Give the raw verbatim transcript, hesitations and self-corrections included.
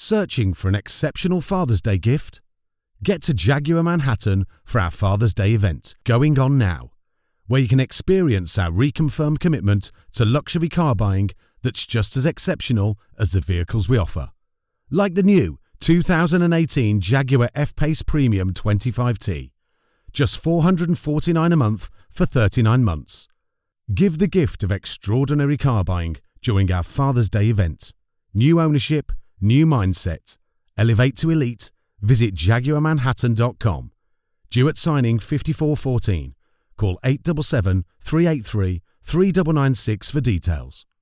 Searching for an exceptional Father's Day gift? Get to Jaguar Manhattan for our Father's Day event going on now, where you can experience our reconfirmed commitment to luxury car buying that's just as exceptional as the vehicles we offer. Like the new two thousand eighteen Jaguar F-Pace Premium twenty-five T, just four hundred forty-nine dollars a month for thirty-nine months. Give the gift of extraordinary car buying during our Father's Day event. New ownership, new mindset. Elevate to elite. Visit jaguar manhattan dot com. Due at signing fifty-four fourteen. Call eight seven seven, three eight three, three nine nine six for details.